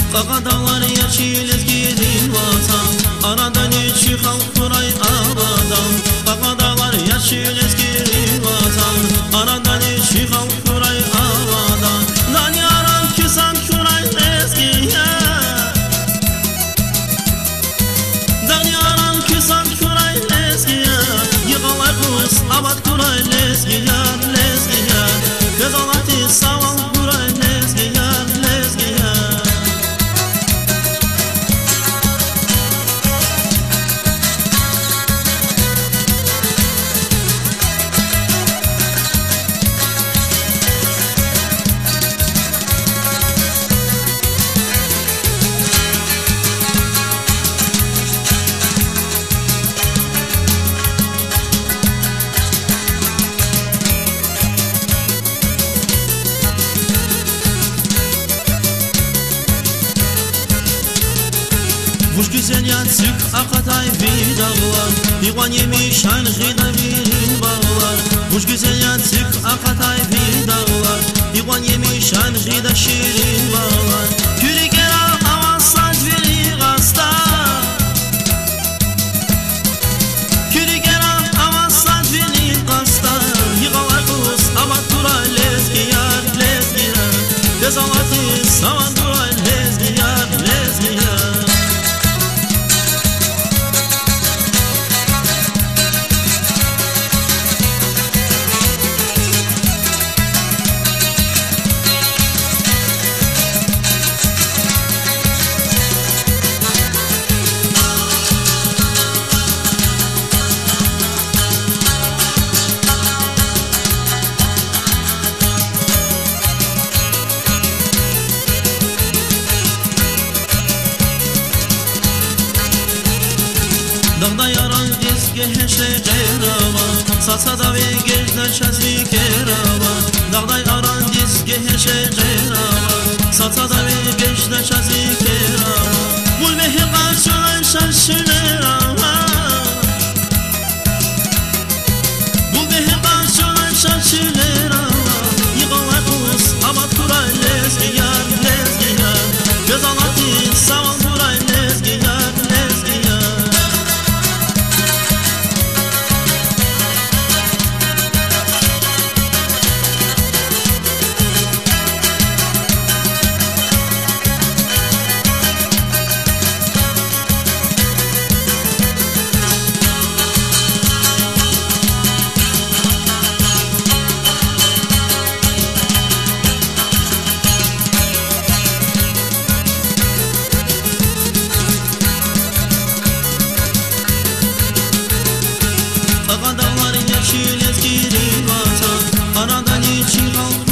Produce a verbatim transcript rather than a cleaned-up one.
Kaka dağlar yeşil ezgili vatan, anadan içi halk kuray abadan. Kaka dağlar yeşil ezgili vatan, anadan içi halk kuray abadan. Dan yaran kisan kuray ezgiye, dan yaran kisan kuray ezgiye. Yıkalar kuz abat kuray lezgiye, lezgiye. Kız alati saval kuray lezgiye, lezgiye. Vuş güzel yatsık akatay bir dağlar, divan yemişan gıda birin bağlar. Vuş güzel yatsık akatay bir dağlar, divan yemişan gıda şirin bağlar. Külü gera hava saç veri gasta, külü gera hava saç veri gasta. Yıkalar kuz abat duray lezgiyar, lezgiyar. Gezalati savan duray lezgiyar, lezgiyar. Dağda yaran gezge heşe kerava, satsa da ve gezde şazvi kerava. Dağda yaran gezge heşe kerava, satsa da ve gezde şazvi kerava. Bul mehi karşılan şaşırava, bul mehi karşılan şaşırava. Yıkalar kuz abat kuray lezgiyar, lezgiyar. Göz alati saval kuray lezgiyar, lezgiyar. Kaka dağlar yeşil ezgili vatan, anadan içi halk